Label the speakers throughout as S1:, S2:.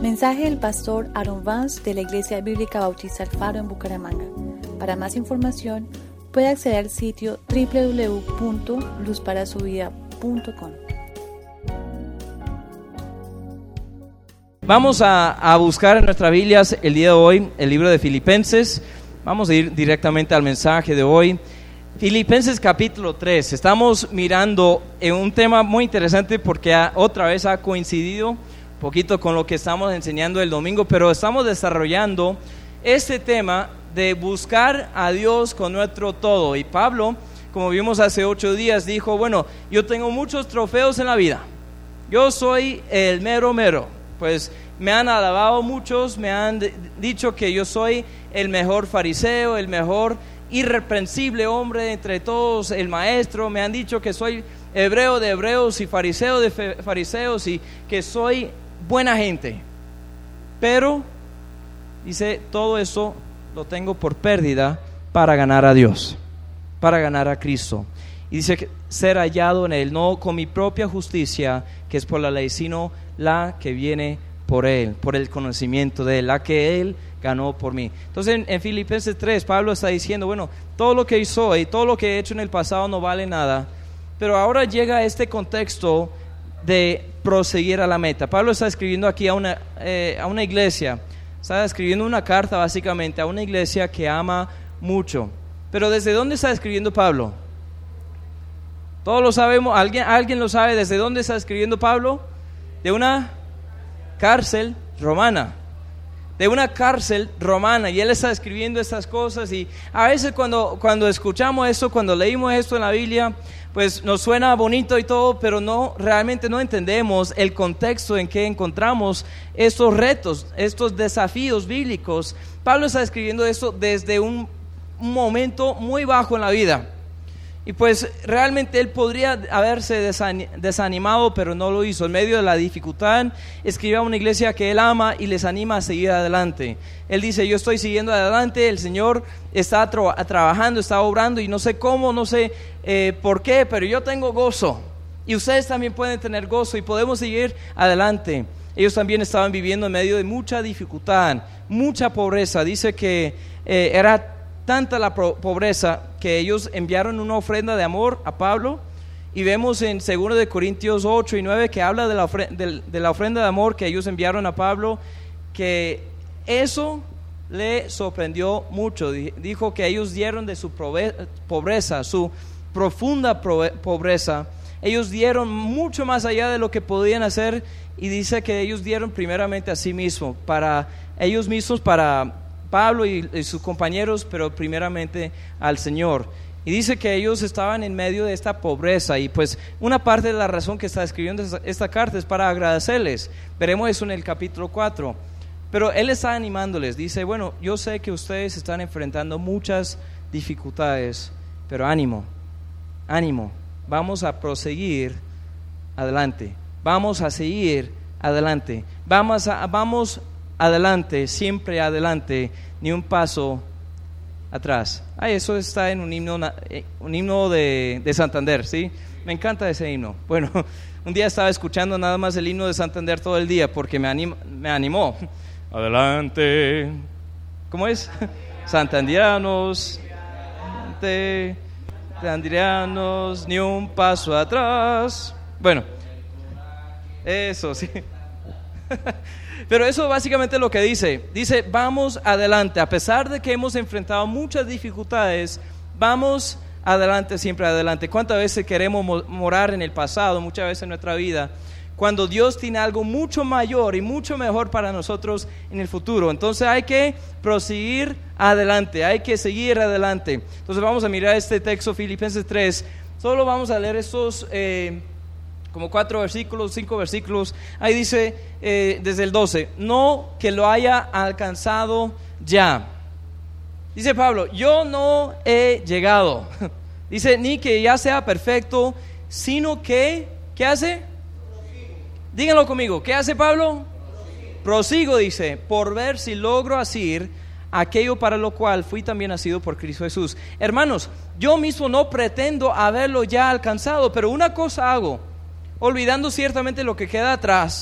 S1: Mensaje del pastor Aaron Vance de la Iglesia Bíblica Bautista El Faro en Bucaramanga. Para más información, puede acceder al sitio www.luzparasuvida.com.
S2: Vamos a buscar en nuestras Biblias el día de hoy el libro de Filipenses. Vamos a ir directamente al mensaje de hoy. Filipenses capítulo 3. Estamos mirando en un tema muy interesante porque otra vez ha coincidido un poquito con lo que estamos enseñando el domingo, pero estamos desarrollando este tema de buscar a Dios con nuestro todo. Y Pablo, como vimos hace 8 días, dijo, bueno, yo tengo muchos trofeos en la vida. Yo soy el mero mero. Pues me han alabado muchos, me han dicho que yo soy el mejor fariseo, el mejor irreprensible hombre entre todos, el maestro. Me han dicho que soy hebreo de hebreos y fariseo de fariseos y que soy buena gente. Pero, dice, todo eso lo tengo por pérdida para ganar a Dios, para ganar a Cristo. Y dice que ser hallado en Él, no con mi propia justicia, que es por la ley, sino la que viene por Él, por el conocimiento de Él, la que Él ganó por mí. Entonces en Filipenses 3, Pablo está diciendo, bueno, todo lo que soy, todo lo que he hecho en el pasado no vale nada, pero ahora llega este contexto de proseguir a la meta. Pablo está escribiendo aquí a una iglesia, está escribiendo una carta básicamente a una iglesia que ama mucho. Pero ¿desde dónde está escribiendo Pablo? Todos lo sabemos. ¿Alguien lo sabe desde dónde está escribiendo Pablo? De una cárcel romana. De una cárcel romana. Y él está escribiendo estas cosas. Y a veces cuando escuchamos esto, cuando leímos esto en la Biblia, pues nos suena bonito y todo, pero realmente no entendemos el contexto en que encontramos estos retos, estos desafíos bíblicos. Pablo está escribiendo esto desde un momento muy bajo en la vida. Y pues realmente él podría haberse desanimado, pero no lo hizo. En medio de la dificultad, escribe a una iglesia que él ama y les anima a seguir adelante. Él dice, yo estoy siguiendo adelante, el Señor está trabajando, está obrando y no sé cómo, no sé por qué, pero yo tengo gozo. Y ustedes también pueden tener gozo y podemos seguir adelante. Ellos también estaban viviendo en medio de mucha dificultad, mucha pobreza. Dice que era tanta la pobreza que ellos enviaron una ofrenda de amor a Pablo, y vemos en 2 de Corintios 8 y 9 que habla de la ofrenda de amor que ellos enviaron a Pablo, que eso le sorprendió mucho. Dijo que ellos dieron de su pobreza, su profunda pobreza, ellos dieron mucho más allá de lo que podían hacer, y dice que ellos dieron primeramente a sí mismos, para ellos mismos, para Pablo y sus compañeros, pero primeramente al Señor. Y dice que ellos estaban en medio de esta pobreza, y pues una parte de la razón que está escribiendo esta carta es para agradecerles. Veremos eso en el capítulo 4. Pero él está animándoles, dice, bueno, yo sé que ustedes están enfrentando muchas dificultades, pero ánimo, vamos a proseguir adelante, vamos a seguir adelante, vamos adelante, siempre adelante, ni un paso atrás. Eso está en un himno de Santander, ¿sí? Me encanta ese himno. Bueno, un día estaba escuchando nada más el himno de Santander todo el día porque me animó. Adelante. ¿Cómo es? Santanderianos, ni un paso atrás. Bueno, eso sí. Pero eso básicamente es lo que dice, vamos adelante, a pesar de que hemos enfrentado muchas dificultades, vamos adelante, siempre adelante. ¿Cuántas veces queremos morar en el pasado, muchas veces en nuestra vida, cuando Dios tiene algo mucho mayor y mucho mejor para nosotros en el futuro? Entonces hay que proseguir adelante, hay que seguir adelante. Entonces vamos a mirar este texto, Filipenses 3, solo vamos a leer estos como 4 versículos, 5 versículos. Ahí dice desde el 12, no que lo haya alcanzado ya. Dice Pablo, yo no he llegado. Dice, ni que ya sea perfecto, sino que, ¿qué hace? Prosigo. Díganlo conmigo, ¿qué hace Pablo? Prosigo, dice, por ver si logro asir aquello para lo cual fui también nacido por Cristo Jesús. Hermanos, yo mismo no pretendo haberlo ya alcanzado, pero una cosa hago, olvidando ciertamente lo que queda atrás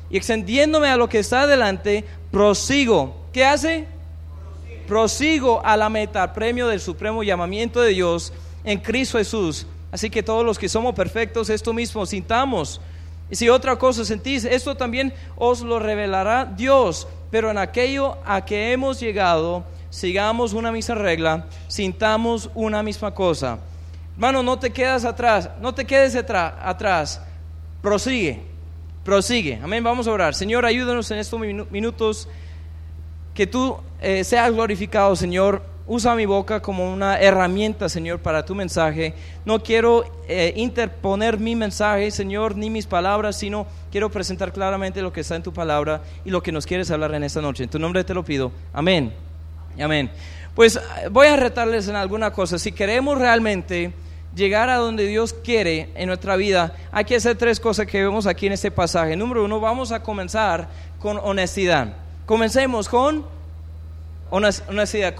S2: y extendiéndome a lo que está adelante, prosigo. ¿Qué hace? Prosigo a la meta, al premio del supremo llamamiento de Dios en Cristo Jesús. Así que todos los que somos perfectos, esto mismo sintamos. Y si otra cosa sentís, esto también os lo revelará Dios. Pero en aquello a que hemos llegado, sigamos una misma regla, sintamos una misma cosa. Hermano, no te quedes atrás, atrás. Prosigue. Amén, vamos a orar. Señor, ayúdanos en estos minutos, que tú seas glorificado, Señor. Usa mi boca como una herramienta, Señor, para tu mensaje. No quiero interponer mi mensaje, Señor, ni mis palabras, sino quiero presentar claramente lo que está en tu palabra y lo que nos quieres hablar en esta noche. En tu nombre te lo pido. Amén. Amén. Pues voy a retarles en alguna cosa. Si queremos realmente llegar a donde Dios quiere en nuestra vida, hay que hacer 3 cosas que vemos aquí en este pasaje. Número 1, vamos a comenzar con honestidad. Comencemos con honestidad.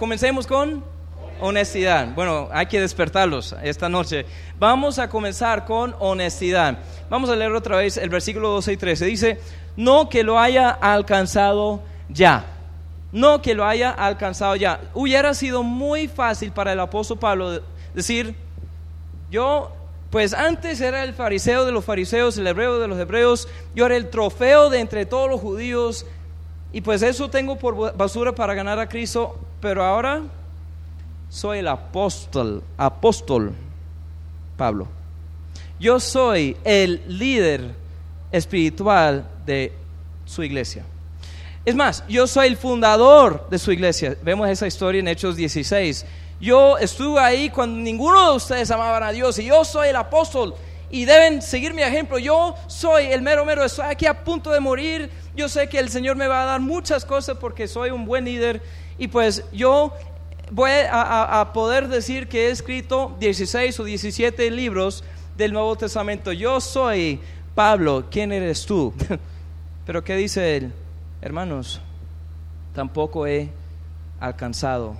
S2: Bueno, hay que despertarlos esta noche. Vamos a comenzar con honestidad. Vamos a leer otra vez el versículo 12 y 13. Dice, no que lo haya alcanzado ya. No que lo haya alcanzado ya. Hubiera sido muy fácil para el apóstol Pablo decir, yo pues antes era el fariseo de los fariseos, el hebreo de los hebreos, yo era el trofeo de entre todos los judíos, y pues eso tengo por basura para ganar a Cristo, pero ahora soy el apóstol Pablo. Yo soy el líder espiritual de su iglesia. Es más, yo soy el fundador de su iglesia. Vemos esa historia en Hechos 16. Yo estuve ahí cuando ninguno de ustedes amaban a Dios, y yo soy el apóstol y deben seguir mi ejemplo. Yo soy el mero, estoy aquí a punto de morir. Yo sé que el Señor me va a dar muchas cosas porque soy un buen líder, y pues yo voy a poder decir que he escrito 16 o 17 libros del Nuevo Testamento. Yo soy Pablo, ¿quién eres tú? Pero ¿qué dice él? Hermanos, tampoco he alcanzado.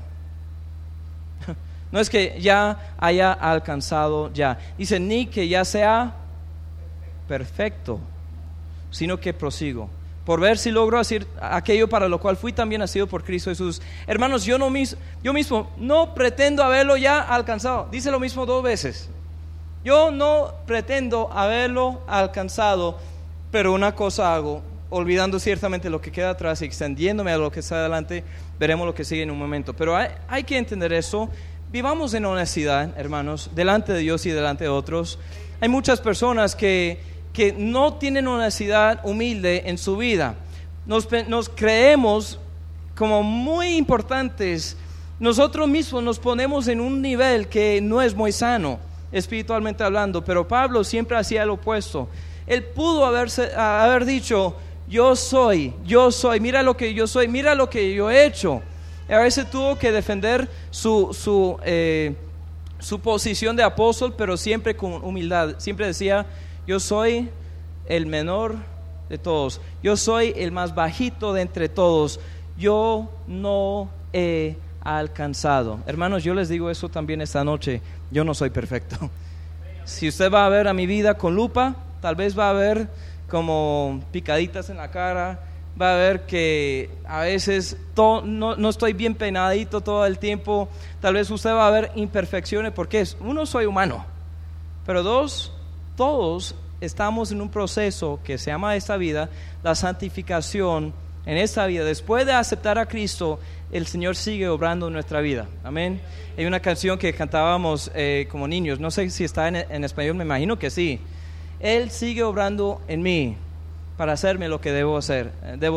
S2: No es que ya haya alcanzado ya. Dice, ni que ya sea perfecto, sino que prosigo, por ver si logro hacer aquello para lo cual fui también nacido por Cristo Jesús. Hermanos, yo mismo no pretendo haberlo ya alcanzado. Dice lo mismo 2 veces. Yo no pretendo haberlo alcanzado, pero una cosa hago, olvidando ciertamente lo que queda atrás y extendiéndome a lo que está adelante. Veremos lo que sigue en un momento. Pero hay que entender eso. Vivamos en honestidad, hermanos, delante de Dios y delante de otros. Hay muchas personas que no tienen honestidad humilde en su vida. Nos creemos como muy importantes. Nosotros mismos nos ponemos en un nivel que no es muy sano, espiritualmente hablando. Pero Pablo siempre hacía lo opuesto. Él pudo haber dicho, yo soy, mira lo que yo soy, mira lo que yo he hecho. A veces tuvo que defender su posición de apóstol, pero siempre con humildad. Siempre decía, yo soy el menor de todos, yo soy el más bajito de entre todos, yo no he alcanzado. Hermanos, yo les digo eso también esta noche, yo no soy perfecto. Si usted va a ver a mi vida con lupa, tal vez va a ver como picaditas en la cara, va a ver que a veces no estoy bien peinadito todo el tiempo. Tal vez usted va a ver imperfecciones, porque uno, soy humano, pero 2, todos estamos en un proceso que se llama esta vida, la santificación en esta vida. Después de aceptar a Cristo, el Señor sigue obrando en nuestra vida. Amén. Hay una canción que cantábamos como niños, no sé si está en español, me imagino que sí. Él sigue obrando en mí para hacerme lo que debo ser.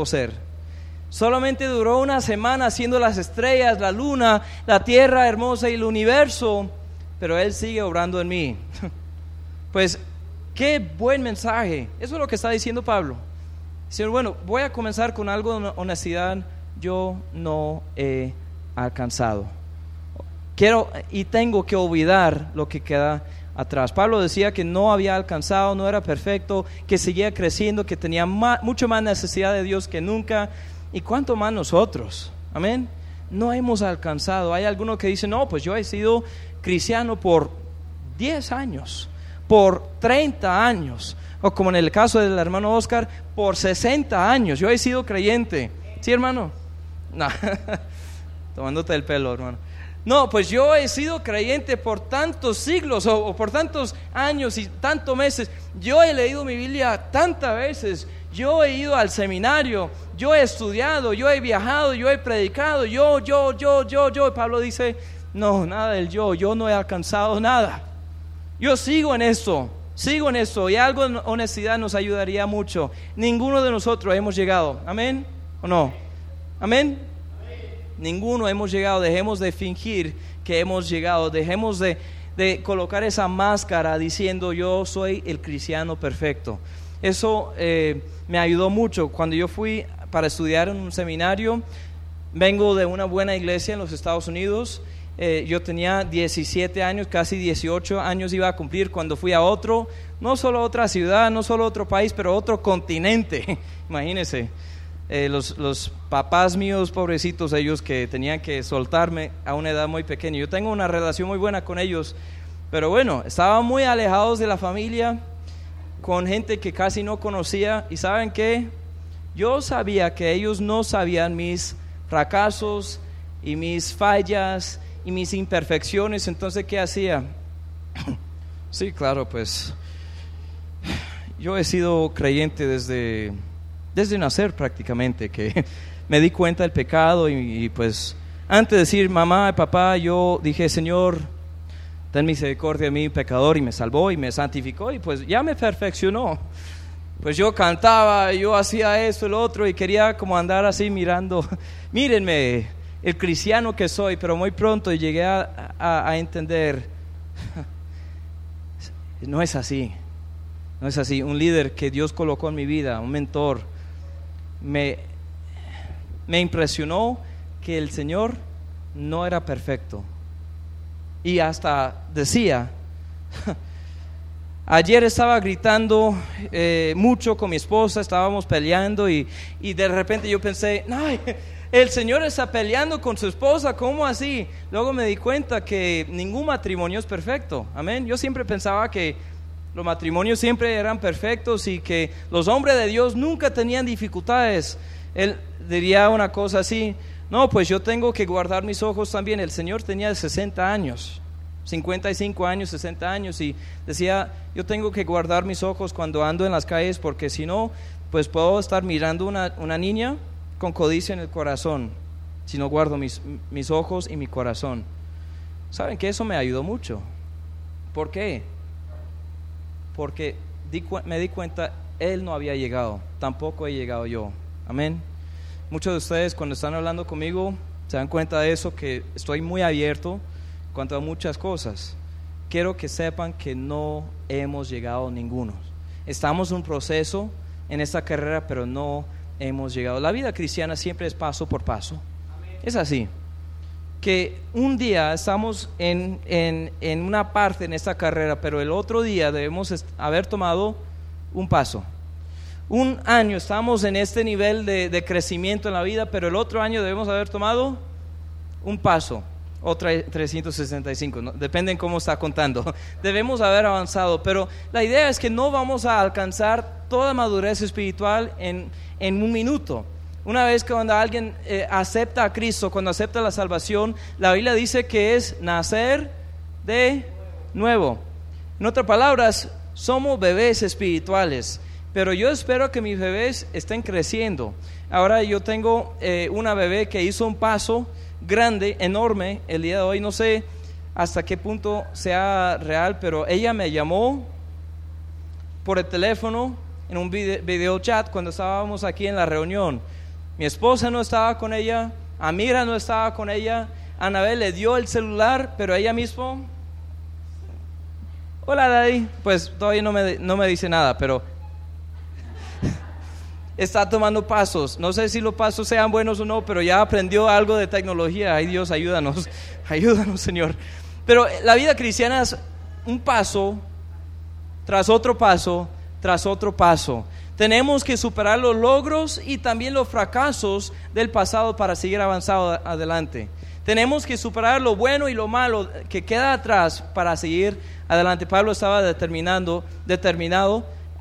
S2: Solamente duró una semana haciendo las estrellas, la luna, la tierra hermosa y el universo, pero Él sigue obrando en mí. Pues qué buen mensaje. Eso es lo que está diciendo Pablo. Señor, bueno, voy a comenzar con algo de honestidad. Yo no he alcanzado. Quiero y tengo que olvidar lo que queda atrás. Pablo decía que no había alcanzado, no era perfecto, que seguía creciendo, que tenía mucho más necesidad de Dios que nunca. ¿Y cuánto más nosotros? Amén. No hemos alcanzado. Hay algunos que dicen, no, pues yo he sido cristiano por 10 años, por 30 años, O como en el caso del hermano Oscar, por 60 años. Yo he sido creyente. ¿Sí, hermano? No, tomándote el pelo, hermano. No, pues yo he sido creyente por tantos siglos o por tantos años y tantos meses. Yo he leído mi Biblia tantas veces. Yo he ido al seminario, yo he estudiado, yo he viajado, yo he predicado, yo. Y Pablo dice, no, nada del yo no he alcanzado nada. Yo sigo en eso y algo en honestidad nos ayudaría mucho. Ninguno de nosotros hemos llegado, ¿amén? ¿O no? ¿Amén? Ninguno hemos llegado. Dejemos de fingir que hemos llegado, dejemos de colocar esa máscara diciendo yo soy el cristiano perfecto. Eso me ayudó mucho cuando yo fui para estudiar en un seminario. Vengo de una buena iglesia en los Estados Unidos. Yo tenía 17 años, casi 18 años iba a cumplir cuando fui a otro, no solo otra ciudad, no solo otro país, pero otro continente. Imagínense, los papás míos, pobrecitos ellos, que tenían que soltarme a una edad muy pequeña. Yo tengo una relación muy buena con ellos, pero bueno, estaban muy alejados de la familia, con gente que casi no conocía. Y ¿saben qué? Yo sabía que ellos no sabían mis fracasos y mis fallas y mis imperfecciones. Entonces, ¿qué hacía? Sí, claro, pues yo he sido creyente desde nacer prácticamente, que me di cuenta del pecado y pues antes de decir mamá y papá, yo dije, Señor, ten misericordia de mí, pecador, y me salvó y me santificó y pues ya me perfeccionó. Pues yo cantaba, yo hacía esto, el otro, y quería como andar así mirando, mírenme, el cristiano que soy, pero muy pronto llegué a entender, no es así. Un líder que Dios colocó en mi vida, un mentor, me impresionó que el Señor no era perfecto. Y hasta decía, ayer estaba gritando mucho con mi esposa, estábamos peleando y de repente yo pensé, ay, el Señor está peleando con su esposa, ¿cómo así? Luego me di cuenta que ningún matrimonio es perfecto, amén. Yo siempre pensaba que los matrimonios siempre eran perfectos y que los hombres de Dios nunca tenían dificultades. Él diría una cosa así, no, pues yo tengo que guardar mis ojos también. El Señor tenía 60 años, 55 años, 60 años, y decía, yo tengo que guardar mis ojos cuando ando en las calles, porque si no, pues puedo estar mirando una niña con codicia en el corazón, si no guardo mis ojos y mi corazón. ¿Saben que eso me ayudó mucho? ¿Por qué? Porque me di cuenta, Él no había llegado, tampoco he llegado yo, amén. Muchos de ustedes cuando están hablando conmigo se dan cuenta de eso, que estoy muy abierto en cuanto a muchas cosas. Quiero que sepan que no hemos llegado ninguno. Estamos en un proceso en esta carrera, pero no hemos llegado. La vida cristiana siempre es paso por paso. Es así, que un día estamos en una parte en esta carrera, pero el otro día debemos haber tomado un paso. Un año estamos en este nivel de crecimiento en la vida, pero el otro año debemos haber tomado un paso, o 365, ¿no? Depende en cómo está contando. Debemos haber avanzado, pero la idea es que no vamos a alcanzar toda madurez espiritual en un minuto. Una vez que cuando alguien acepta a Cristo, cuando acepta la salvación, la Biblia dice que es nacer de nuevo. En otras palabras, somos bebés espirituales, pero yo espero que mis bebés estén creciendo. Ahora yo tengo una bebé que hizo un paso grande, enorme, el día de hoy. No sé hasta qué punto sea real, pero ella me llamó por el teléfono en un video chat cuando estábamos aquí en la reunión. Mi esposa no estaba con ella, Amira no estaba con ella, Anabel le dio el celular, pero ella mismo, hola Daddy, pues todavía no me dice nada, pero está tomando pasos. No sé si los pasos sean buenos o no, pero ya aprendió algo de tecnología. Ay Dios, ayúdanos Señor. Pero la vida cristiana es un paso tras otro paso tras otro paso. Tenemos que superar los logros y también los fracasos del pasado para seguir avanzando adelante. Tenemos que superar lo bueno y lo malo que queda atrás para seguir adelante. Pablo estaba determinado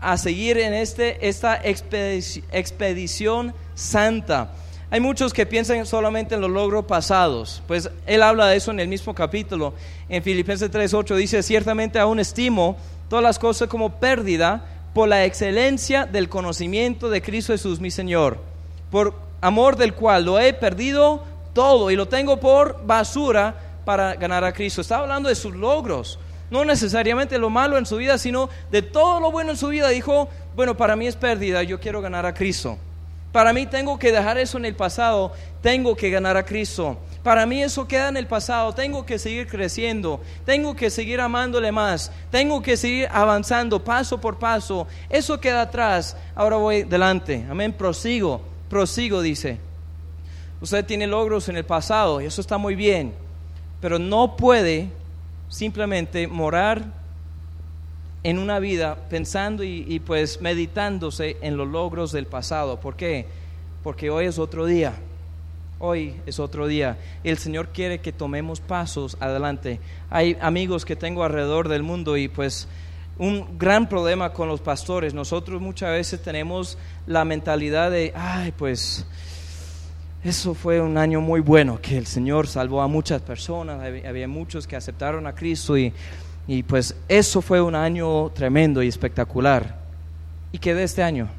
S2: a seguir en esta expedición santa. Hay muchos que piensan solamente en los logros pasados. Pues él habla de eso en el mismo capítulo. En Filipenses 3:8 dice: ciertamente aún estimo todas las cosas como pérdida por la excelencia del conocimiento de Cristo Jesús mi Señor, por amor del cual lo he perdido todo y lo tengo por basura para ganar a Cristo. Está hablando de sus logros, no necesariamente lo malo en su vida, sino de todo lo bueno en su vida. Dijo: bueno, para mí es pérdida, yo quiero ganar a Cristo. Para mí tengo que dejar eso en el pasado, tengo que ganar a Cristo. Para mí eso queda en el pasado, tengo que seguir creciendo, tengo que seguir amándole más, tengo que seguir avanzando paso por paso. Eso queda atrás, ahora voy delante. Amén, prosigo, dice. Usted tiene logros en el pasado y eso está muy bien, pero no puede simplemente morar en una vida pensando y pues meditándose en los logros del pasado. ¿Por qué? Porque hoy es otro día. Hoy es otro día. El Señor quiere que tomemos pasos adelante. Hay amigos que tengo alrededor del mundo y pues un gran problema con los pastores. Nosotros muchas veces tenemos la mentalidad de: ay, pues eso fue un año muy bueno, que el Señor salvó a muchas personas, había muchos que aceptaron a Cristo y pues eso fue un año tremendo y espectacular. ¿Y qué de este año?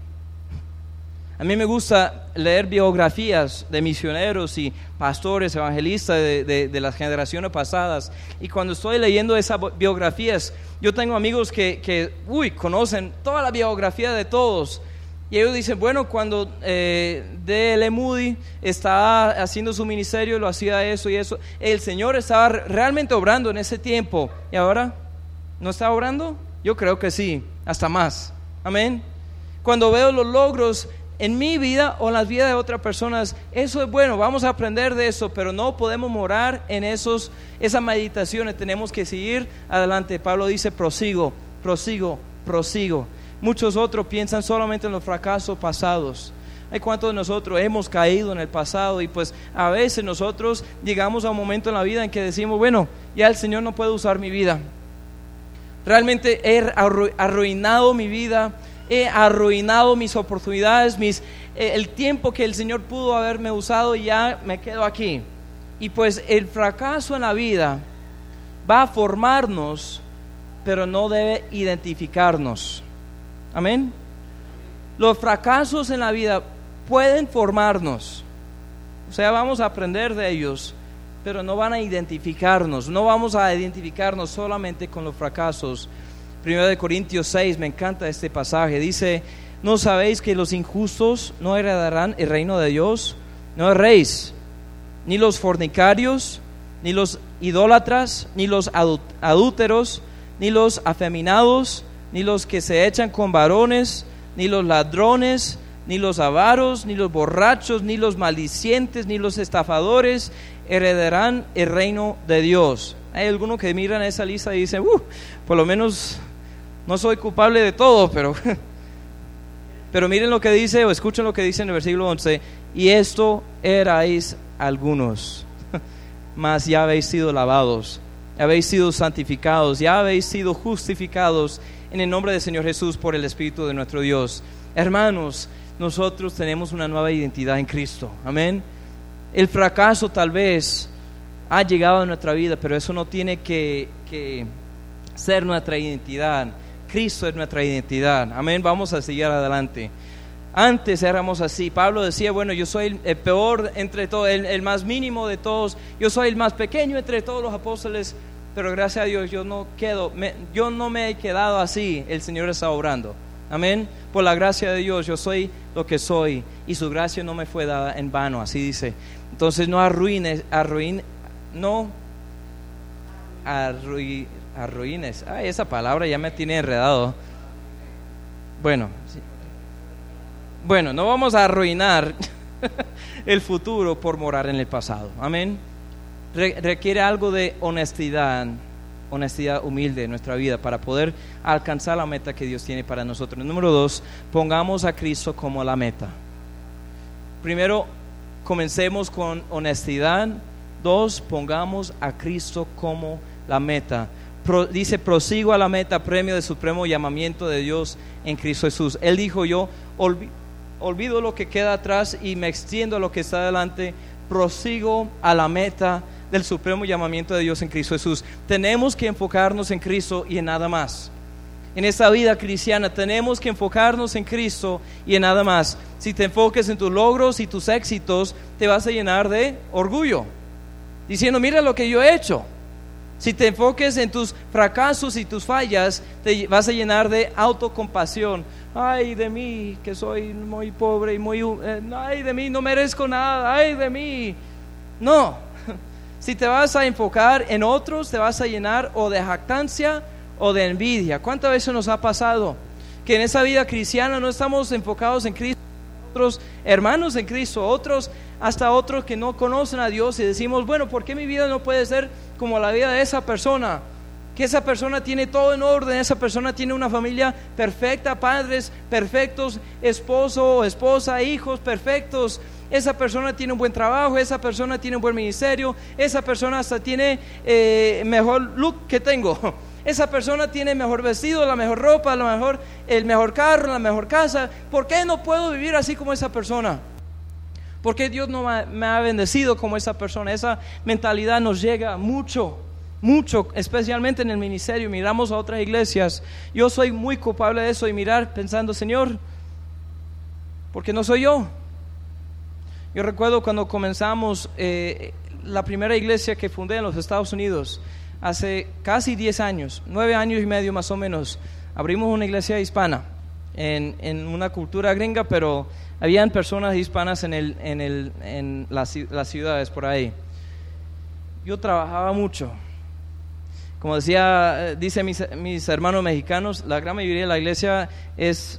S2: A mí me gusta leer biografías de misioneros y pastores, evangelistas de las generaciones pasadas. Y cuando estoy leyendo esas biografías, yo tengo amigos que conocen toda la biografía de todos. Y ellos dicen: bueno, cuando D.L. Moody estaba haciendo su ministerio, lo hacía eso y eso. El Señor estaba realmente obrando en ese tiempo. ¿Y ahora? ¿No está obrando? Yo creo que sí, hasta más. Amén. Cuando veo los logros en mi vida o en las vidas de otras personas, eso es bueno, vamos a aprender de eso, pero no podemos morar en esas meditaciones. Tenemos que seguir adelante. Pablo dice: prosigo. Muchos otros piensan solamente en los fracasos pasados. Hay cuántos de nosotros hemos caído en el pasado y pues a veces nosotros llegamos a un momento en la vida en que decimos: bueno, ya el Señor no puede usar mi vida. Realmente he arruinado mi vida, he arruinado mis oportunidades, el tiempo que el Señor pudo haberme usado, y ya me quedo aquí. Y pues el fracaso en la vida va a formarnos, pero no debe identificarnos. Amén. Los fracasos en la vida pueden formarnos, o sea, vamos a aprender de ellos, pero no van a identificarnos. No vamos a identificarnos solamente con los fracasos. 1 Corintios 6, me encanta este pasaje. Dice: ¿no sabéis que los injustos no heredarán el reino de Dios? No erréis, ni los fornicarios, ni los idólatras, ni los adúlteros, ni los afeminados, ni los que se echan con varones, ni los ladrones, ni los avaros, ni los borrachos, ni los maldicientes, ni los estafadores heredarán el reino de Dios. Hay algunos que miran esa lista y dicen: por lo menos no soy culpable de todo, pero miren lo que dice, o escuchen lo que dice en el versículo 11: y esto erais algunos, mas ya habéis sido lavados, habéis sido santificados, ya habéis sido justificados en el nombre del Señor Jesús por el Espíritu de nuestro Dios. Hermanos, nosotros tenemos una nueva identidad en Cristo. Amén. El fracaso tal vez ha llegado a nuestra vida, pero eso no tiene que ser nuestra identidad. Cristo es nuestra identidad. Amén. Vamos a seguir adelante. Antes éramos así. Pablo decía: bueno, yo soy el peor entre todos, el más mínimo de todos, yo soy el más pequeño entre todos los apóstoles, pero gracias a Dios yo no me he quedado así. El Señor está obrando. Amén. Por la gracia de Dios yo soy lo que soy, y su gracia no me fue dada en vano. Así dice. Entonces no arruines. Ay, esa palabra ya me tiene enredado. Bueno, no vamos a arruinar el futuro por morar en el pasado. Amén. Requiere algo de honestidad humilde en nuestra vida para poder alcanzar la meta que Dios tiene para nosotros. Número 2, pongamos a Cristo como la meta. Primero, comencemos con honestidad. 2, pongamos a Cristo como la meta. dice, prosigo a la meta, premio del supremo llamamiento de Dios en Cristo Jesús. Él dijo, yo olvido lo que queda atrás y me extiendo a lo que está adelante, prosigo a la meta del supremo llamamiento de Dios en Cristo Jesús. Tenemos que enfocarnos en Cristo y en nada más. En esta vida cristiana tenemos que enfocarnos en Cristo y en nada más. Si te enfoques en tus logros y tus éxitos, te vas a llenar de orgullo, diciendo, mira lo que yo he hecho. Si te enfoques en tus fracasos y tus fallas, te vas a llenar de autocompasión. Ay de mí, que soy muy pobre y ay de mí, no merezco nada, ay de mí. No, si te vas a enfocar en otros, te vas a llenar o de jactancia o de envidia. ¿Cuántas veces nos ha pasado que en esa vida cristiana no estamos enfocados en Cristo, otros hermanos en Cristo, hasta otros que no conocen a Dios, y decimos, bueno, ¿por qué mi vida no puede ser como la vida de esa persona? Que esa persona tiene todo en orden, esa persona tiene una familia perfecta, padres perfectos, esposo o esposa, hijos perfectos, esa persona tiene un buen trabajo, esa persona tiene un buen ministerio, esa persona hasta tiene mejor look que tengo, esa persona tiene mejor vestido, la mejor ropa, el mejor carro, la mejor casa. ¿Por qué no puedo vivir así como esa persona? ¿Por qué Dios no me ha bendecido como esa persona? Esa mentalidad nos llega mucho, especialmente en el ministerio. Miramos a otras iglesias. Yo soy muy culpable de eso, y mirar pensando, Señor, ¿por qué no soy yo? Yo recuerdo cuando comenzamos la primera iglesia que fundé en los Estados Unidos, hace casi 10 años, 9 años y medio más o menos. Abrimos una iglesia hispana en una cultura gringa, pero habían personas hispanas en las ciudades por ahí. Yo trabajaba mucho. Como dicen mis hermanos mexicanos, la gran mayoría de la iglesia es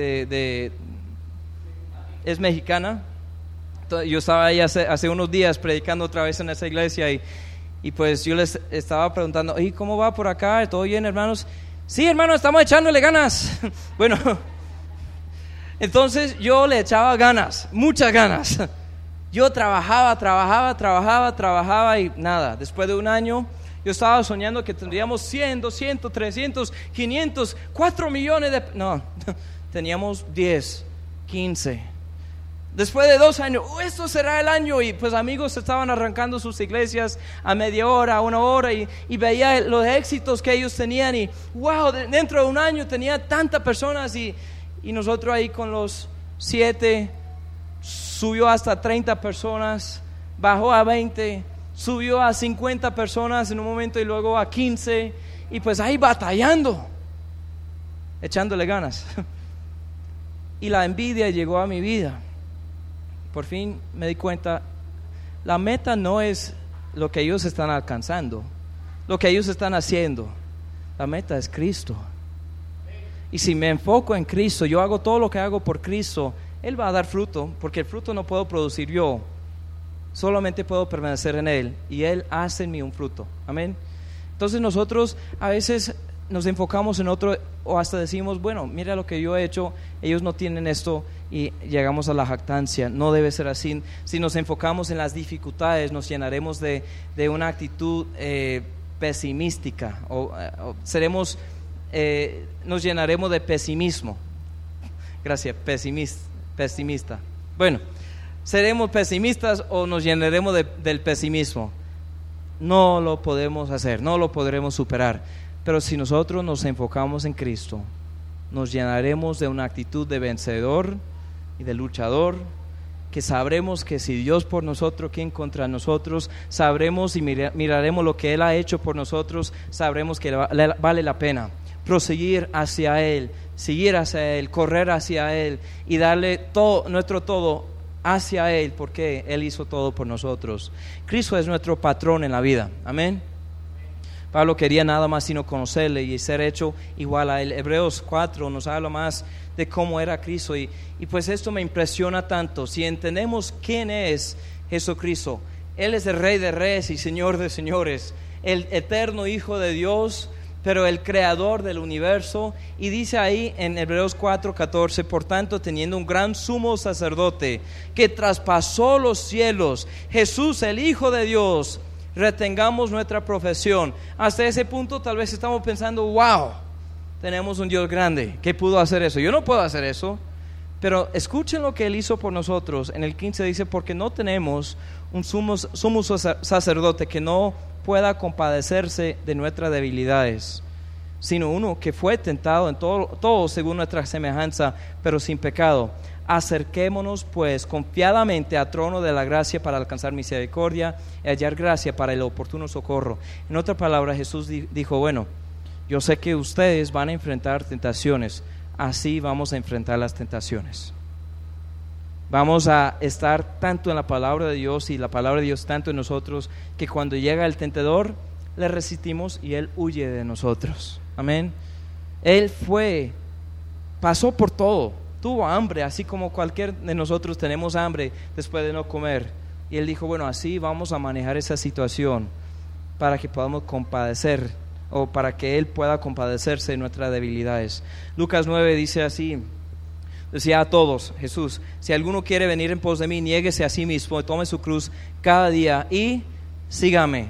S2: mexicana. Yo estaba ahí hace unos días predicando otra vez en esa iglesia, y pues yo les estaba preguntando, ¿y cómo va por acá? ¿Todo bien, hermanos? Sí, hermano, estamos echándole ganas. Bueno, entonces yo le echaba ganas, muchas ganas. Yo trabajaba y nada. Después de un año, yo estaba soñando que tendríamos 100, 200, 300, 500, 4 millones de... No, teníamos 10, 15. Después de 2 años, esto será el año, y pues amigos estaban arrancando sus iglesias a media hora, a 1 hora, y veía los éxitos que ellos tenían, y wow, dentro de un año tenía tantas personas, y nosotros ahí con los 7, subió hasta 30 personas, bajó a 20, subió a 50 personas en un momento, y luego a 15, y pues ahí batallando, echándole ganas. Y la envidia llegó a mi vida. Por fin me di cuenta, la meta no es lo que ellos están alcanzando, lo que ellos están haciendo. La meta es Cristo. Y si me enfoco en Cristo, yo hago todo lo que hago por Cristo, Él va a dar fruto, porque el fruto no puedo producir yo, solamente puedo permanecer en Él, y Él hace en mí un fruto. Amén. Entonces nosotros a veces nos enfocamos en otro, o hasta decimos, bueno, mira lo que yo he hecho, ellos no tienen esto, y llegamos a la jactancia. No debe ser así. Si nos enfocamos en las dificultades, nos llenaremos de una actitud pesimística, nos llenaremos de pesimismo. Gracias, pesimista. Bueno, seremos pesimistas o nos llenaremos del pesimismo. No lo podemos hacer, no lo podremos superar. Pero si nosotros nos enfocamos en Cristo, nos llenaremos de una actitud de vencedor y de luchador, que sabremos que si Dios por nosotros, ¿quién contra nosotros? Sabremos y miraremos lo que Él ha hecho por nosotros, sabremos que vale la pena proseguir hacia Él, seguir hacia Él, correr hacia Él y darle todo, nuestro todo hacia Él, porque Él hizo todo por nosotros. Cristo es nuestro patrón en la vida. Amén. Pablo quería nada más sino conocerle y ser hecho igual a Él. Hebreos 4 nos habla más de cómo era Cristo, y pues esto me impresiona tanto. Si entendemos quién es Jesucristo, Él es el Rey de Reyes y Señor de Señores, el eterno Hijo de Dios, pero el Creador del universo. Y dice ahí en Hebreos 4:14, por tanto, teniendo un gran sumo sacerdote que traspasó los cielos, Jesús el Hijo de Dios, retengamos nuestra profesión. Hasta ese punto tal vez estamos pensando, wow, tenemos un Dios grande que pudo hacer eso. Yo no puedo hacer eso. Pero escuchen lo que Él hizo por nosotros. En el 15 dice, porque no tenemos un sumo sacerdote que no pueda compadecerse de nuestras debilidades, sino uno que fue tentado en todo según nuestra semejanza, pero sin pecado. Acerquémonos pues confiadamente al trono de la gracia para alcanzar misericordia y hallar gracia para el oportuno socorro. En otras palabras, Jesús dijo, bueno, yo sé que ustedes van a enfrentar tentaciones. Así vamos a enfrentar las tentaciones. Vamos a estar tanto en la palabra de Dios y la palabra de Dios tanto en nosotros, que cuando llega el tentador, le resistimos y Él huye de nosotros. Amén. Él pasó por todo, tuvo hambre, así como cualquier de nosotros tenemos hambre después de no comer. Y Él dijo, bueno, así vamos a manejar esa situación para que podamos compadecer, o para que Él pueda compadecerse de nuestras debilidades. Lucas 9 dice así, decía a todos, Jesús, si alguno quiere venir en pos de mí, niéguese a sí mismo, tome su cruz cada día y sígame.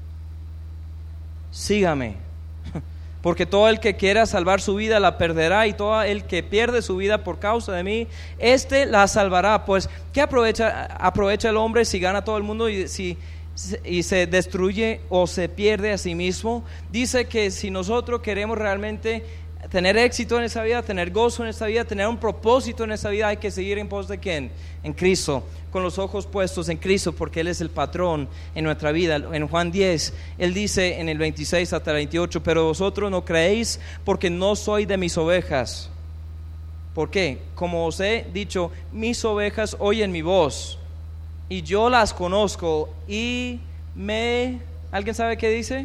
S2: Sígame. Porque todo el que quiera salvar su vida la perderá, y todo el que pierde su vida por causa de mí, la salvará. Pues, ¿qué aprovecha el hombre si gana todo el mundo y se destruye o se pierde a sí mismo? Dice que si nosotros queremos realmente tener éxito en esta vida, tener gozo en esta vida, tener un propósito en esta vida, hay que seguir en pos de ¿quién? En Cristo, con los ojos puestos en Cristo, porque Él es el patrón en nuestra vida. En Juan 10, Él dice en el 26 hasta el 28, pero vosotros no creéis porque no soy de mis ovejas. ¿Por qué? Como os he dicho, mis ovejas oyen mi voz, y yo las conozco y ¿alguien sabe qué dice?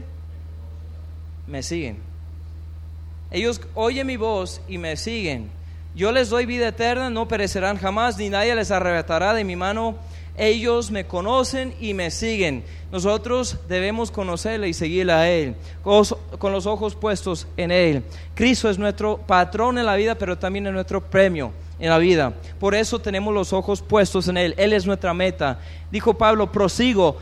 S2: Me siguen. Ellos oyen mi voz y me siguen. Yo les doy vida eterna, no perecerán jamás, ni nadie les arrebatará de mi mano. Ellos me conocen y me siguen. Nosotros debemos conocerle y seguirle a Él, con los ojos puestos en Él. Cristo es nuestro patrón en la vida, pero también es nuestro premio en la vida. Por eso tenemos los ojos puestos en Él. Él es nuestra meta. Dijo Pablo, prosigo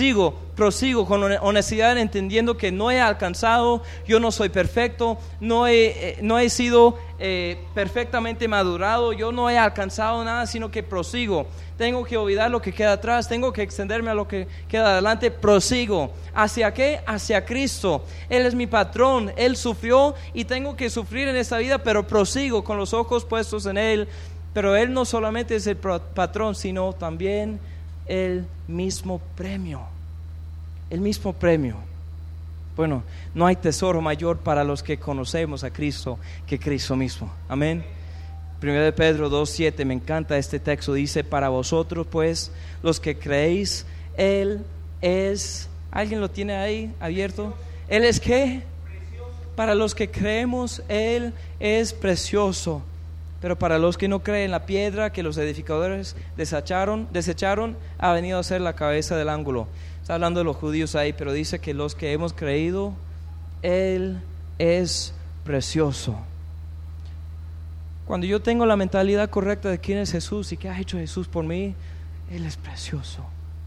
S2: con honestidad, entendiendo que no he alcanzado, yo no soy perfecto, no he sido perfectamente madurado, yo no he alcanzado nada, sino que prosigo. Tengo que olvidar lo que queda atrás, tengo que extenderme a lo que queda adelante. Prosigo. ¿Hacia qué? Hacia Cristo. Él es mi patrón, Él sufrió y tengo que sufrir en esta vida, pero prosigo con los ojos puestos en Él. Pero Él no solamente es el patrón, sino también el mismo premio. El mismo premio. Bueno, no hay tesoro mayor para los que conocemos a Cristo que Cristo mismo. Amén. 1 Pedro 2:7, me encanta este texto, dice, para vosotros pues, los que creéis, Él es, ¿alguien lo tiene ahí abierto? ¿Él es qué? Precioso. Para los que creemos, Él es precioso. Pero para los que no creen, la piedra que los edificadores desecharon, ha venido a ser la cabeza del ángulo. Está hablando de los judíos ahí, pero dice que los que hemos creído, Él es precioso. Cuando yo tengo la mentalidad correcta de quién es Jesús y qué ha hecho Jesús por mí, Él es precioso.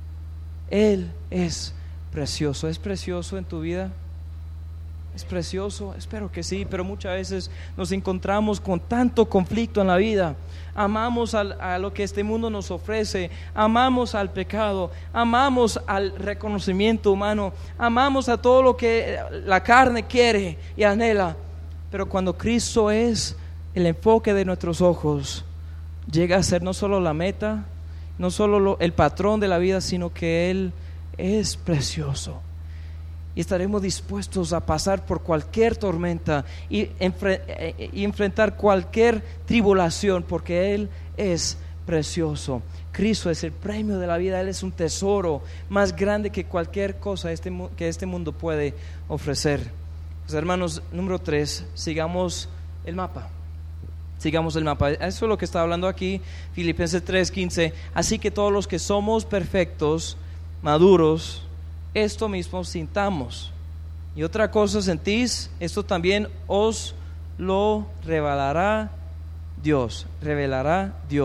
S2: Él es precioso. ¿Es precioso en tu vida? ¿Es precioso? Espero que sí, pero muchas veces nos encontramos con tanto conflicto en la vida. Amamos a lo que este mundo nos ofrece, amamos al pecado, amamos al reconocimiento humano, amamos a todo lo que la carne quiere y anhela. Pero cuando Cristo es el enfoque de nuestros ojos, llega a ser no solo la meta, no solo el patrón de la vida, sino que Él es precioso. Y estaremos dispuestos a pasar por cualquier tormenta y enfrentar cualquier tribulación, porque Él es precioso. Cristo es el premio de la vida. Él es un tesoro más grande que cualquier cosa que este mundo puede ofrecer. Pues, hermanos, número 3, sigamos el mapa. Sigamos el mapa. Eso es lo que está hablando aquí Filipenses 3:15. Así que todos los que somos perfectos, maduros, esto mismo sintamos. Y otra cosa sentís, esto también os lo revelará Dios.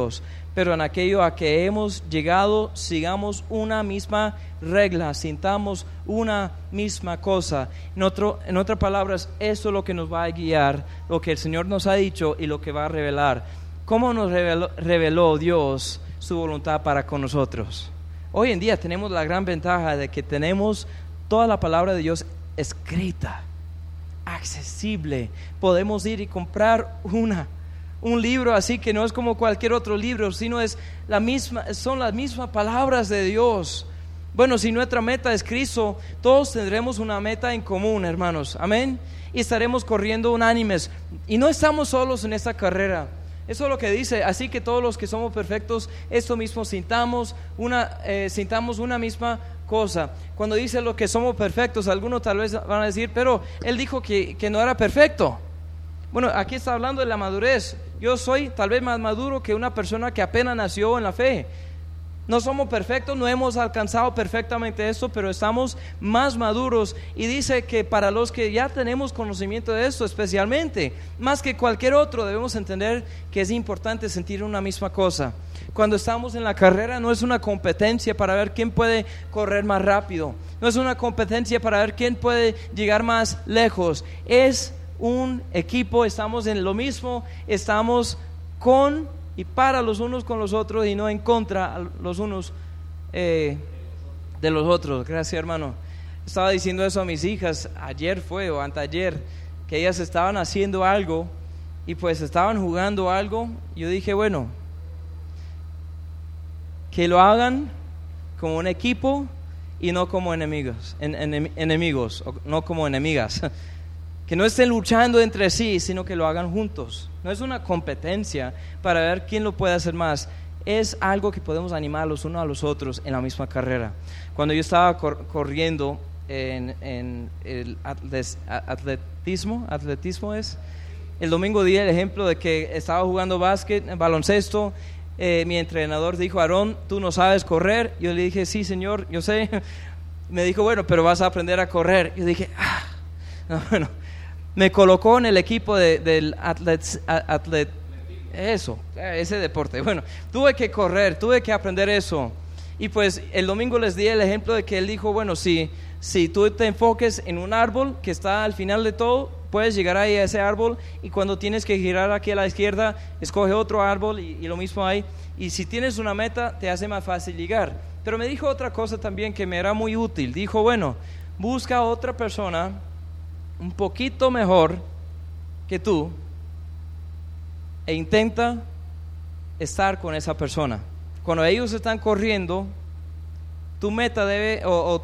S2: pero en aquello a que hemos llegado, sigamos una misma regla, sintamos una misma cosa. En otras palabras, esto es lo que nos va a guiar, lo que el Señor nos ha dicho y lo que va a revelar. ¿Cómo nos reveló Dios su voluntad para con nosotros? Hoy en día tenemos la gran ventaja de que tenemos toda la palabra de Dios escrita, accesible. Podemos ir y comprar un libro así que no es como cualquier otro libro, sino son las mismas palabras de Dios. Bueno, si nuestra meta es Cristo, todos tendremos una meta en común, hermanos, amén, y estaremos corriendo unánimes, y no estamos solos en esta carrera. Eso es lo que dice, así que todos los que somos perfectos, esto mismo sintamos una misma cosa. Cuando dice lo que somos perfectos, algunos tal vez van a decir, pero él dijo que no era perfecto. Bueno, aquí está hablando de la madurez. Yo soy tal vez más maduro que una persona que apenas nació en la fe. No somos perfectos, no hemos alcanzado perfectamente esto, pero estamos más maduros. Y dice que para los que ya tenemos conocimiento de esto, especialmente, más que cualquier otro, debemos entender que es importante sentir una misma cosa. Cuando estamos en la carrera, no es una competencia para ver quién puede correr más rápido. No es una competencia para ver quién puede llegar más lejos. Es un equipo, estamos en lo mismo, estamos con y para los unos con los otros y no en contra los unos de los otros. Gracias, hermano. Estaba diciendo eso a mis hijas ayer o anteayer, que ellas estaban haciendo algo y pues estaban jugando algo. Yo dije, bueno, que lo hagan como un equipo y no como enemigos, no como enemigas. Que no estén luchando entre sí, sino que lo hagan juntos. No es una competencia para ver quién lo puede hacer más. Es algo que podemos animar los unos a los otros en la misma carrera. Cuando yo estaba corriendo en el atletismo es, el domingo di el ejemplo de que estaba jugando baloncesto. Mi entrenador dijo, Aarón, tú no sabes correr. Yo le dije, sí, señor, yo sé. Me dijo, bueno, pero vas a aprender a correr. Yo dije, no, bueno. Me colocó en el equipo del ese deporte. Bueno, tuve que correr, tuve que aprender eso. Y pues el domingo les di el ejemplo de que él dijo, bueno, si tú te enfoques en un árbol que está al final de todo, puedes llegar ahí a ese árbol, y cuando tienes que girar aquí a la izquierda, escoge otro árbol y lo mismo hay. Y si tienes una meta, te hace más fácil llegar. Pero me dijo otra cosa también que me era muy útil. Dijo, bueno, busca a otra persona un poquito mejor que tú e intenta estar con esa persona. Cuando ellos están corriendo, tu meta debe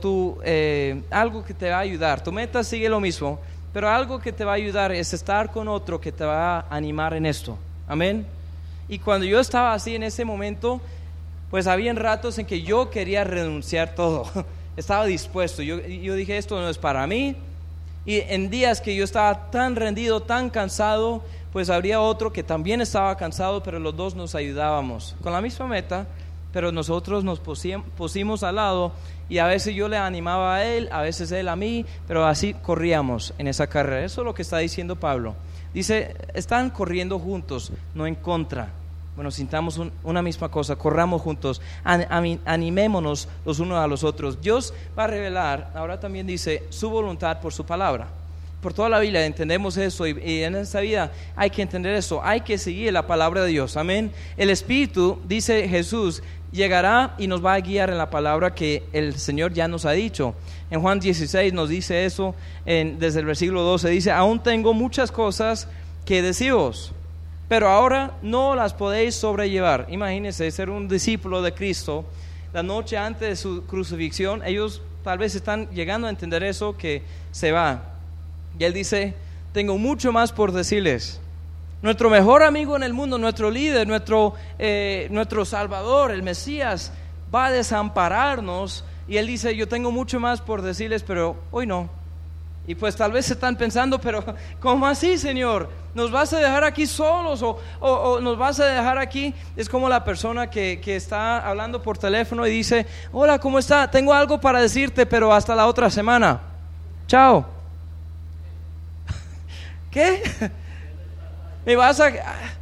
S2: algo que te va a ayudar. Tu meta sigue lo mismo, pero algo que te va a ayudar es estar con otro que te va a animar en esto. Amén. Y cuando yo estaba así en ese momento, pues había ratos en que yo quería renunciar todo. Estaba dispuesto. Yo dije, esto no es para mí. Y en días que yo estaba tan rendido, tan cansado, pues habría otro que también estaba cansado, pero los dos nos ayudábamos con la misma meta, pero nosotros nos pusimos al lado, y a veces yo le animaba a él, a veces él a mí, pero así corríamos en esa carrera. Eso es lo que está diciendo Pablo. Dice, están corriendo juntos, no en contra. Bueno, sintamos una misma cosa, corramos juntos, animémonos los unos a los otros. Dios va a revelar, ahora también dice, su voluntad por su palabra. Por toda la Biblia entendemos eso, y en esta vida hay que entender eso, hay que seguir la palabra de Dios, amén. El Espíritu, dice Jesús, llegará y nos va a guiar en la palabra que el Señor ya nos ha dicho. En Juan 16 nos dice eso, desde el versículo 12, dice, aún tengo muchas cosas que deciros, pero ahora no las podéis sobrellevar. Imagínense ser un discípulo de Cristo la noche antes de su crucifixión. Ellos tal vez están llegando a entender eso, que se va. Y él dice, tengo mucho más por decirles. Nuestro mejor amigo en el mundo, nuestro líder, nuestro Salvador, el Mesías, va a desampararnos. Y él dice, yo tengo mucho más por decirles, pero hoy no. Y pues tal vez se están pensando, pero ¿cómo así, Señor? ¿Nos vas a dejar aquí solos o nos vas a dejar aquí? Es como la persona que está hablando por teléfono y dice, hola, ¿cómo está? Tengo algo para decirte, pero hasta la otra semana. Chao. ¿Qué?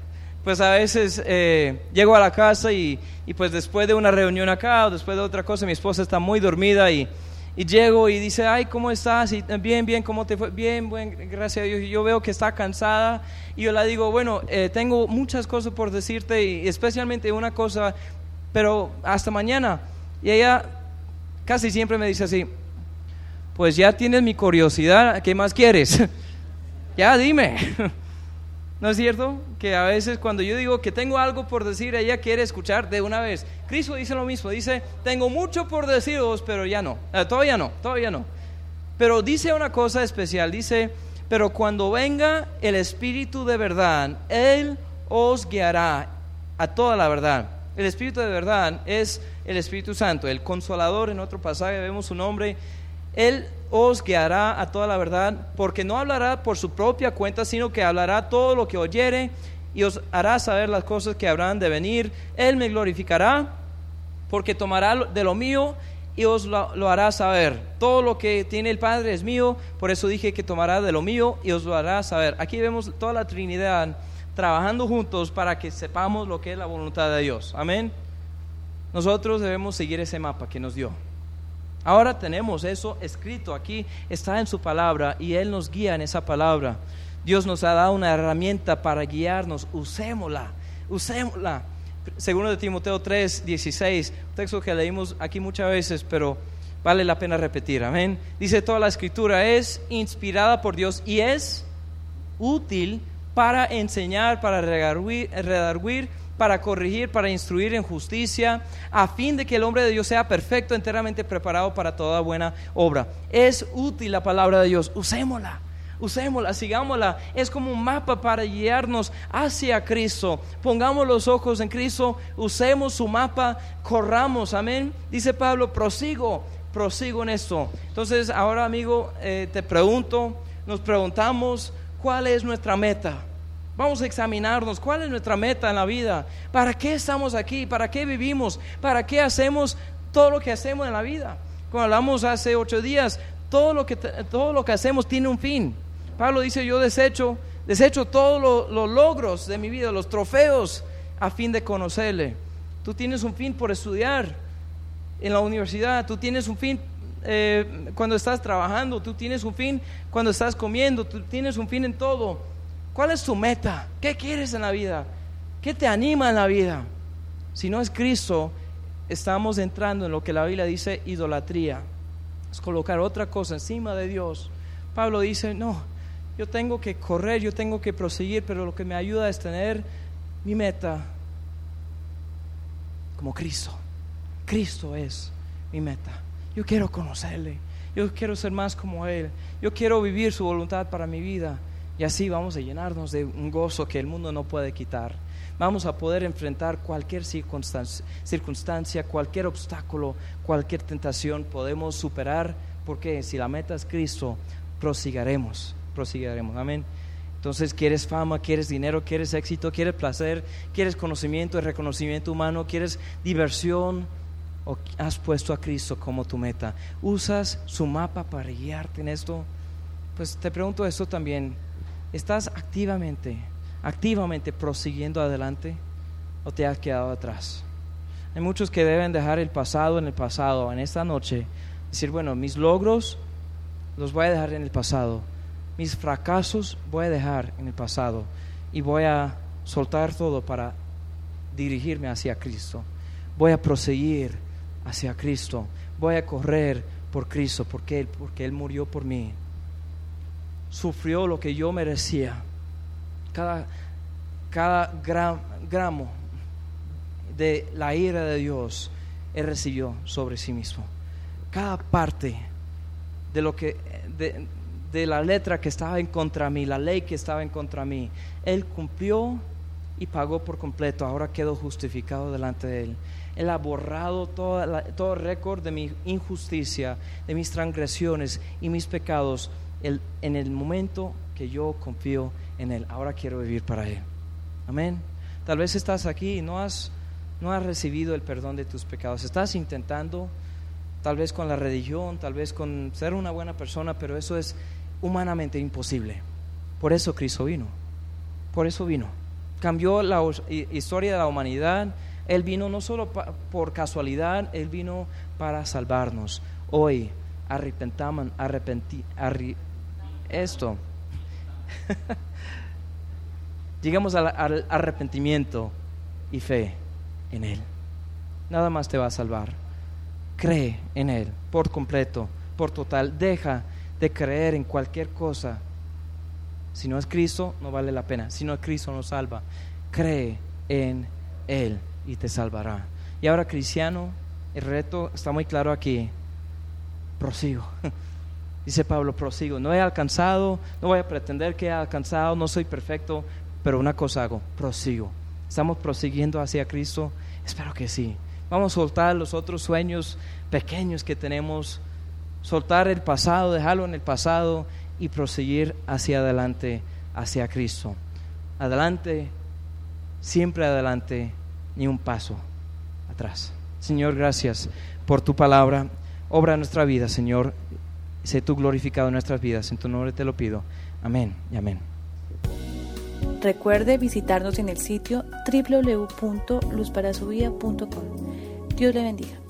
S2: pues a veces llego a la casa y pues después de una reunión acá o después de otra cosa, mi esposa está muy dormida y llego y dice, ay, ¿cómo estás? Y bien, ¿cómo te fue? Bien, gracias a Dios. Y yo veo que está cansada y yo le digo, bueno, tengo muchas cosas por decirte y especialmente una cosa, pero hasta mañana. Y ella casi siempre me dice así, pues ya tienes mi curiosidad, ¿qué más quieres? Ya dime. ¿No es cierto? Que a veces cuando yo digo que tengo algo por decir, ella quiere escuchar de una vez. Cristo dice lo mismo, dice, tengo mucho por deciros, pero ya no, todavía no. Pero dice una cosa especial, dice, pero cuando venga el Espíritu de verdad, Él os guiará a toda la verdad. El Espíritu de verdad es el Espíritu Santo, el Consolador. En otro pasaje vemos su nombre. Él os guiará a toda la verdad, porque no hablará por su propia cuenta, sino que hablará todo lo que oyere y os hará saber las cosas que habrán de venir. Él me glorificará, porque tomará de lo mío y os lo hará saber. Todo lo que tiene el Padre es mío, por eso dije que tomará de lo mío y os lo hará saber. Aquí vemos toda la Trinidad trabajando juntos para que sepamos lo que es la voluntad de Dios. Amén. Nosotros debemos seguir ese mapa que nos dio. Ahora tenemos eso escrito aquí, está en su palabra y Él nos guía en esa palabra. Dios nos ha dado una herramienta para guiarnos, usémosla. Segundo de Timoteo 3:16, texto que leímos aquí muchas veces, pero vale la pena repetir, amén. Dice, toda la escritura es inspirada por Dios y es útil para enseñar, para redarguir, para corregir, para instruir en justicia, a fin de que el hombre de Dios sea perfecto, enteramente preparado para toda buena obra. Es útil la palabra de Dios, usémosla, sigámosla. Es como un mapa para guiarnos hacia Cristo. Pongamos los ojos en Cristo, usemos su mapa, corramos, amén. Dice Pablo, prosigo en esto. Entonces ahora, amigo, nos preguntamos, ¿cuál es nuestra meta? Vamos a examinarnos, ¿cuál es nuestra meta en la vida? ¿Para qué estamos aquí? ¿Para qué vivimos? ¿Para qué hacemos todo lo que hacemos en la vida? Como hablamos hace 8 días, todo lo que hacemos tiene un fin. Pablo dice, yo desecho todos los logros de mi vida, los trofeos, a fin de conocerle. Tú tienes un fin por estudiar en la universidad, tú tienes un fin cuando estás trabajando, tú tienes un fin cuando estás comiendo, tú tienes un fin en todo. ¿Cuál es tu meta? ¿Qué quieres en la vida? ¿Qué te anima en la vida? Si no es Cristo, estamos entrando en lo que la Biblia dice idolatría. Es colocar otra cosa encima de Dios. Pablo dice, no, yo tengo que correr, yo tengo que proseguir, pero lo que me ayuda es tener mi meta como Cristo. Cristo es mi meta. Yo quiero conocerle, yo quiero ser más como Él, yo quiero vivir su voluntad para mi vida. Y así vamos a llenarnos de un gozo que el mundo no puede quitar. Vamos a poder enfrentar cualquier circunstancia, cualquier obstáculo, cualquier tentación podemos superar, porque si la meta es Cristo, proseguiremos, amén. Entonces, ¿quieres fama, quieres dinero, quieres éxito, quieres placer, quieres conocimiento y reconocimiento humano, quieres diversión, o has puesto a Cristo como tu meta? ¿Usas su mapa para guiarte en esto? Pues te pregunto esto también. ¿Estás activamente prosiguiendo adelante o te has quedado atrás? Hay muchos que deben dejar el pasado en el pasado. En esta noche decir, bueno, mis logros los voy a dejar en el pasado, mis fracasos voy a dejar en el pasado y voy a soltar todo para dirigirme hacia Cristo. Voy a proseguir hacia Cristo, voy a correr por Cristo, porque Él murió por mí. Sufrió lo que yo merecía. Cada gramo de la ira de Dios Él recibió sobre sí mismo. Cada parte de la letra que estaba en contra mí, la ley que estaba en contra mí, Él cumplió y pagó por completo. Ahora quedo justificado delante de Él. Él ha borrado todo récord de mi injusticia, de mis transgresiones y mis pecados. En el momento que yo confío en Él, ahora quiero vivir para Él. Amén. Tal vez estás aquí y no has recibido el perdón de tus pecados. Estás intentando, tal vez con la religión, tal vez con ser una buena persona, pero eso es humanamente imposible. Por eso Cristo vino. cambió la historia de la humanidad. Él vino no solo por casualidad, Él vino para salvarnos. Hoy esto. Llegamos al arrepentimiento y fe en Él. Nada más te va a salvar. Cree en Él por completo, por total. Deja de creer en cualquier cosa. Si no es Cristo, no vale la pena. Si no es Cristo, no salva. Cree en Él y te salvará. Y ahora, cristiano, el reto está muy claro aquí. Prosigo. Dice Pablo, prosigo. No he alcanzado, no voy a pretender que he alcanzado, no soy perfecto, pero una cosa hago, prosigo. ¿Estamos prosiguiendo hacia Cristo? Espero que sí. Vamos a soltar los otros sueños pequeños que tenemos, soltar el pasado, dejarlo en el pasado y proseguir hacia adelante, hacia Cristo. Adelante, siempre adelante, ni un paso atrás. Señor, gracias por tu palabra. Obra en nuestra vida, Señor. Sé tú glorificado en nuestras vidas. En tu nombre te lo pido. Amén y amén.
S1: Recuerde visitarnos en el sitio www.luzparasuvida.com. Dios le bendiga.